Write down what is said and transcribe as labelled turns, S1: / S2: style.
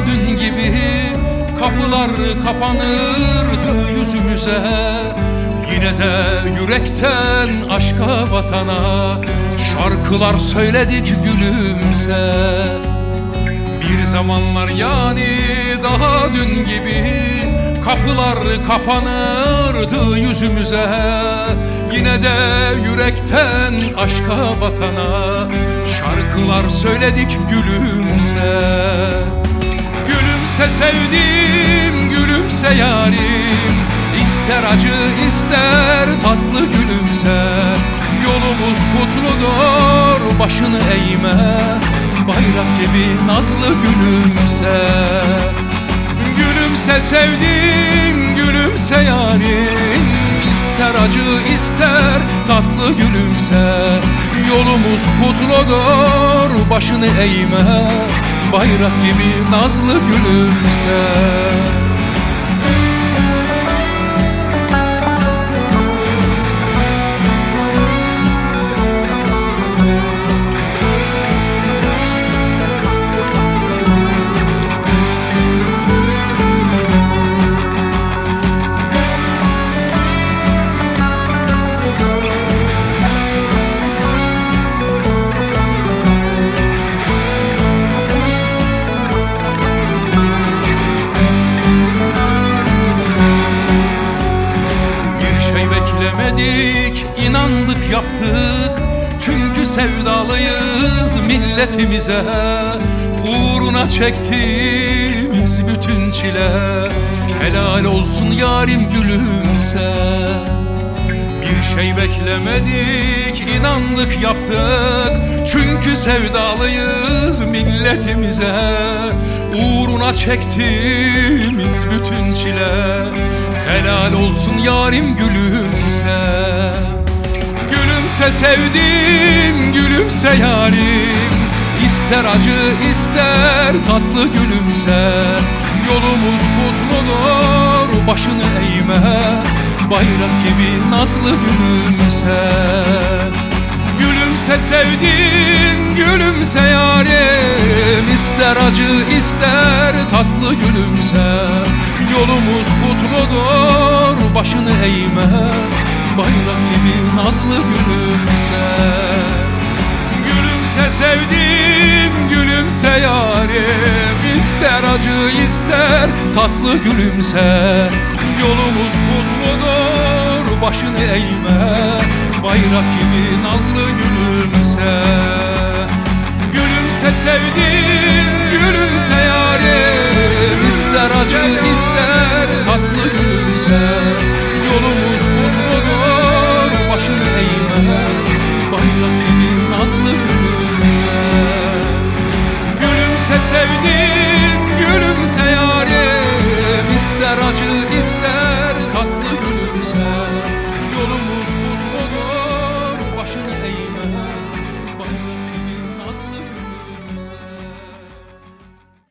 S1: dün gibi kapılar kapanırdı yüzümüze. Yine de yürekten aşka, vatana şarkılar söyledik gülümse. Bir zamanlar yani daha dün gibi kapılar kapanırdı yüzümüze. Yine de yürekten aşka, vatana şarkılar söyledik gülümse. Gülümse sevdim, gülümse yarim, İster acı ister tatlı gülümse. Yolumuz kutludur, başını eğme, bayrak gibi nazlı gülümse. Gülümse sevdim, gülümse yarim, İster acı ister tatlı gülümse. Yolumuz kutludur, başını eğme, bayrak gibi nazlı gülümse. Beklemedik, inandık, yaptık. Çünkü sevdalıyız milletimize. Uğruna çektiğimiz bütün çile helal olsun yarim gülümse. Bir şey beklemedik, inandık, yaptık. Çünkü sevdalıyız milletimize. Uğruna çektiğimiz bütün çile helal olsun yarim gülümse. Gülümse sevdim, gülümse yarim, İster acı ister tatlı gülümse. Yolumuz kutludur, başını eğme, bayrak gibi nazlı gülümse. Gülümse sevdim, gülümse yarim, İster acı ister tatlı gülümse. Yolumuz kutludur, başını eğme, bayrak gibi nazlı gülümse. Gülümse sevdim, gülümse yarim, İster acı ister tatlı gülümse. Yolumuz kutludur, başını eğme, bayrak gibi nazlı gülümse. Gülümse sevdim, gülümse yarim, İster acı ister tatlı gülümse. Yolumuz kutludur, başını eğme, bayrak gibi nazlı gülümse. Gülümse sevdim, gülümse yarim, İster acı ister